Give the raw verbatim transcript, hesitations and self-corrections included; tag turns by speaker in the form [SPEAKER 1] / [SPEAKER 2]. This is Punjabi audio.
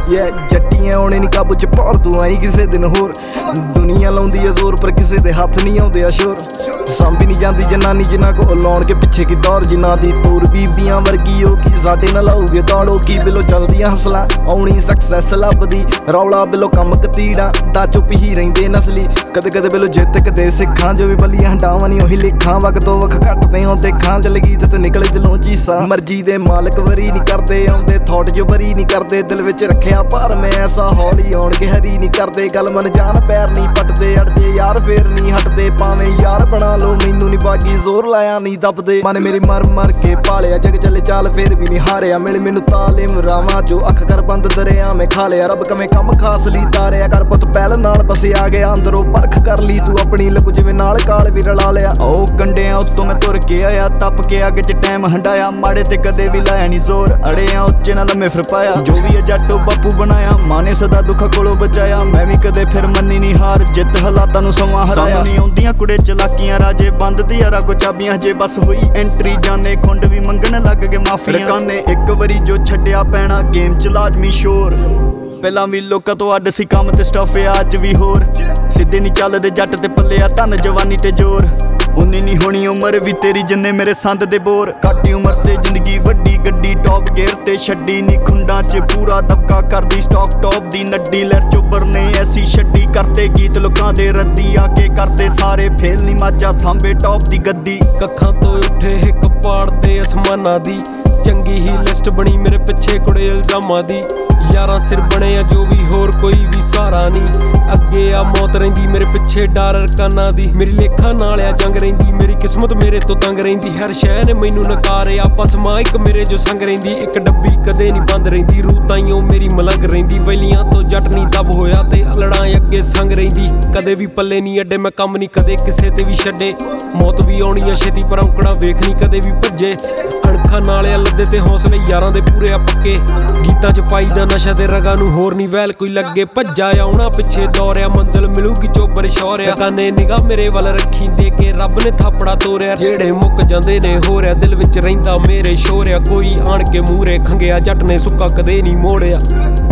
[SPEAKER 1] ਯੇ ਜੱਟੀਆਂ ਆਉਣੇ ਨੀ ਕਾਬੂ ਚ ਭੌਰ ਤੂੰ ਆਈ ਕਿਸੇ ਦਿਨ ਹੋਰ। ਦੁਨੀਆ ਲਾਉਂਦੀ ਆ ਜ਼ੋਰ ਪਰ ਕਿਸੇ ਦੇ ਹੱਥ ਨਹੀਂ ਆਉਂਦੇ ਆ ਸ਼ੋਰ। ਸਾਂਭੀ ਨਹੀਂ ਜਾਂਦੀ ਜਨਾਨੀ ਜਿਨ੍ਹਾਂ ਕੋਲ ਲਾਉਣ ਕੇ ਪਿੱਛੇ ਕੀ ਦੌਰ। ਜਿਨ੍ਹਾਂ ਦੀ ਤੂਰ ਬੀਬੀਆਂ ਵਰਗੀ ਉਹ ਕੀ ਸਾਡੇ ਨਾਲ ਲਾਉਗੇ ਦੌੜੋ ਕੀ ਬਿਲੋ ਚਲਦੀਆਂ ਹਸਲਾਂ ਆਉਣੀ ਸਕਸੈਸ ਲੱਭਦੀ ਰੌਲਾ ਬਿਲੋ ਕੰਮ ਕਤੀੜਾ ਦਾ ਚੁੱਪ ਹੀ ਰਹਿੰਦੇ ਨਸਲੀ। ਕਦੇ ਕਦੇ ਬਿਲੋ ਜਿੱਤ ਕਦੇ ਸਿੱਖਾਂ ਜੋ ਵੀ ਬਲੀਆਂ ਹੰਡਾਵਾਂ ਨੀ ਉਹੀ ਲਿਖਾਂ ਵਕ ਦੋ ਵਖ ਘੱਟਦੇ ਹੋ ਦੇਖਾਂ ਚੱਲ ਗੀਤ ਤੇ ਨਿਕਲੇ ਦਿਲੋਂ ਚੀਸਾਂ। ਮਰਜ਼ੀ ਦੇ ਮਾਲਕ ਵਰੀ ਨਹੀਂ ਕਰਦੇ ਆਉਂਦੇ ਥੋਟ ਜੋ ਵਰੀ ਨਹੀਂ ਕਰਦੇ ਦਿਲ ਵਿੱਚ ਰੱਖਿਆ ਪਰ ਮੈਂ ਐਸਾ ਹੌਲੀ ਆਉਣਗੇ ਹਰੀ ਨਹੀਂ ਕਰਦੇ। ਗੱਲ ਮਨ ਜਾਨ ਪੈਰ ਨਹੀਂ ਪੱਟਦੇ ਅੜਦੇ ਯਾਰ ਫੇਰ ਨਹੀਂ ਹਟਦੇ ਭਾਵੇਂ ਯਾਰ ਬਣਾ ਲੋ ਮੈਨੂੰ ਨੀ ਬਾਗੀ ਜ਼ੋਰ ਲਾਇਆ ਨਹੀਂ ਦੱਬਦੇ। ਮਨ ਮੇਰੀ ਮਰ ਮਰ ਕੇ ਪਾਲਿਆ ਜਗ ਚੱਲੇ ਚਾਲ ਫੇਰ ਵੀ ਨਹੀਂ ਹਾਰਿਆ ਮਿਲ ਮੈਨੂੰ ਤਾਲੀਮ ਰਾਵਾਂ ਜੋ ਅੱਖ ਕਰ ਬੰਦ ਦਰਿਆ ਮੈਂ ਖਾ ਲਿਆ। ਰੱਬ ਕਵੇਂ ਕੰਮ ਖਾਸ ਲਈ ਤਾਰਿਆ ਕਰ ਪੁੱਤ ਪਹਿਲ ਨਾਲ ਬਸਿਆ ਗਿਆ ਅੰਦਰੋਂ ਪਰਖ ਕਰ ਲਈ ਤੂੰ ਆਪਣੀ ਲੱਗੂ ਜਿਵੇਂ ਨਾਲ ਕਾਲ ਵੀ ਰਲਾ ਲਿਆ। ਉਹ ਕੰਡਿਆਂ ਉੱਤੋਂ ਮੈਂ ਤੁਰ ਕੇ ਆਇਆ ਤੱਪ ਕੇ ਅੱਗ ਚ ਟਾਈਮ ਹੰਡਾਇਆ ਮਾੜੇ ਤੇ ਕਦੇ ਵੀ ਲਾਇਆ ਨਹੀਂ ਜ਼ੋਰ ਅੜਿਆਂ ਉੱਚੇ ਨਾਲ ਲੰਮੇ ਫਿਰ ਪਾਇਆ। ਜੋ ਵੀ ਜੱਟੋ ਬਾਪੂ ਬਣਾਇਆ ਮਾਂ ਨੇ ਸਦਾ ਦੁੱਖਾਂ ਕੋਲੋਂ ਬਚਾਇਆ ਮੈਂ ਵੀ ਕਦੇ ਫਿਰ ਮੰਨੀ ਨਹੀਂ ਹਾਰ ਜਿੱਤ ਹਾਲਾਤਾਂ ਨੂੰ ਸਮਾਂ ਹਰਾਇਆ। ਸਾਨੂੰ ਨਹੀਂ ਆਉਂਦੀਆਂ ਕੁੜੇ ਚਲਾਕੀਆਂ ਰਾਜੇ ਬੰਦ ਦੀ ਯਾਰਾ ਕੋ ਚਾਬੀਆਂ ਜੇ ਬਸ ਹੋਈ ਐਂਟਰੀ ਜਾਨੇ ਖੁੰਡ ਵੀ ਮੰਗਣ ਲੱਗ ਗਏ ਮਾਫੀਆਂ। ਕਾਨੇ ਇੱਕ ਵਾਰੀ ਜੋ ਛੱਡਿਆ ਪੈਣਾ ਗੇਮ ਚ ਲਾਜ਼ਮੀ ਸ਼ੋਰ। ਪਹਿਲਾਂ ਵੀ ਲੋਕਾਂ ਤੋਂ ਅੱਡ ਸੀ ਕੰਮ ਤੇ ਸਟਫ ਆ ਅੱਜ ਵੀ ਹੋਰ। ਸਿੱਧੇ ਨਹੀਂ ਚੱਲਦੇ ਜੱਟ ਤੇ ਪੱਲਿਆ ਧਨ ਜਵਾਨੀ ਤੇ ਜ਼ੋਰ। ਉਨੀ ਨਹੀਂ ਹੋਣੀ ਉਮਰ ਵੀ ਤੇਰੀ ਜਿੰਨੇ ਮੇਰੇ ਸੰਦ ਦੇ ਬੋਰ। ਘੱਟੀ ਉਮਰ ਤੇ ਜ਼ਿੰਦਗੀ ਵੱਡੀ ਗੱਡੀ ਟੌਪ ਗੇਅਰ ਤੇ ਛੱਡੀ ਨੀ ਖੁੰਡਾਂ ਚ ਪੂਰਾ ਦਬਕਾ ਕਰਦੀ ਸਟਾਕ ਟੌਪ ਦੀ ਨੱਡੀ। ਲਹਿਰ ਚੋਬਰ ਨੇ ਐਸੀ ਛੱਡੀ ਕਰਦੇ ਗੀਤ ਲੋਕਾਂ ਦੇ ਰੱਦੀ ਆ ਕੇ ਕਰਦੇ ਸਾਰੇ ਫੇਲ ਨੀ ਮਾਝਾ ਸਾਂਭੇ ਟੌਪ ਦੀ ਗੱਦੀ।
[SPEAKER 2] ਕੱਖਾਂ ਤੋਂ ਉੱਠੇ ਹਿੱਕ ਪਾੜਦੇ ਅਸਮਾਨਾਂ ਦੀ ਚੰਗੀ ਹੀ ਲਿਸਟ ਬਣੀ ਮੇਰੇ ਪਿੱਛੇ ਕੁੜੇ ਇਲਜ਼ਾਮਾਂ ਦੀ। ਯਾਰਾਂ ਸਿਰ ਬਣੇ ਆ ਜੋ ਵੀ ਹੋਰ ਕੋਈ ਵੀ ਸਹਾਰਾ ਨਹੀਂ ਅੱਗੇ ਆ ਮੌਤ ਰਹਿੰਦੀ ਮੇਰੇ ਪਿੱਛੇ ਡਰ ਅਰਕਾਨਾਂ ਦੀ। ਮੇਰੀ ਲੇਖਾਂ ਨਾਲ ਆ ਜੰਗ ਰਹਿੰਦੀ ਮੇਰੀ ਕਿਸਮਤ ਮੇਰੇ ਤੋਂ ਤੰਗ ਰਹਿੰਦੀ। ਹਰ ਸ਼ੈ ਨੇ ਮੈਨੂੰ ਨਕਾਰਿਆ ਆਪਸ ਮਾਂ ਇੱਕ ਮੇਰੇ ਜੋ ਸੰਗ ਰਹਿੰਦੀ। ਇੱਕ ਡੱਬੀ ਕਦੇ ਨਹੀਂ ਬੰਦ ਰਹਿੰਦੀ ਰੂਹ ਤਾਈਓ ਮੇਰੀ ਮਲੰਗ ਰਹਿੰਦੀ। ਵੈਲੀਆਂ ਤੋਂ ਜੱਟ ਨਹੀਂ ਦਬ ਹੋਇਆ ਤੇ ਅਲੜਾਂ ਅੱਗੇ ਸੰਗ ਰਹਿੰਦੀ। ਕਦੇ ਵੀ ਪੱਲੇ ਨਹੀਂ ਅੱਡੇ ਮੈਂ ਕੰਮ ਨਹੀਂ ਕਦੇ ਕਿਸੇ ਤੇ ਵੀ ਛੱਡੇ। ਮੌਤ ਵੀ ਆਉਣੀ ਆ ਛੇਤੀ ਪਰ ਔਂਕੜਾ ਵੇਖ ਨਹੀਂ ਕਦੇ ਵੀ ਭੱਜੇ। ਅਣਖਾਂ ਨਾਲ ਆ ਲੱਦੇ ਤੇ ਹੌਸਲੇ ਯਾਰਾਂ ਦੇ ਪੂਰੇ ਆ ਪੱਕੇ। ਗੀਤਾਂ ਚ ਪਾਈ ਦਾ ਨਸ਼ਾ ਤੇ ਰਗਾਂ ਨੂੰ ਹੋਰ ਨਹੀਂ ਵੈਲ ਕੋਈ ਲੱਗੇ। ਭੱਜਾ ਆਉਣਾ ਪਿੱਛੇ ਦੌੜਿਆ ਮੰਜ਼ਿਲ ਮਿਲੂਗੀ ਚੋਬਰ ਸ਼ੌਰਿਆ। ਕਾਨੇ ਨਿਗਾਹ ਮੇਰੇ ਵੱਲ ਰੱਖੀ ਦੇ ਕੇ ਰੱਬ ਨੇ ਥਾਪੜਾ ਤੋਰਿਆ। ਜਿਹੜੇ ਮੁੱਕ ਜਾਂਦੇ ਨੇ ਹੋ ਰਿਹਾ ਦਿਲ ਵਿੱਚ ਰਹਿੰਦਾ ਮੇਰੇ ਸ਼ੋਰਿਆ। ਕੋਈ ਆਣ ਕੇ ਮੂਹਰੇ ਖੰਗਿਆ ਜੱਟ ਨੇ ਸੁੱਕਾ ਕਦੇ ਨਹੀਂ ਮੋੜਿਆ।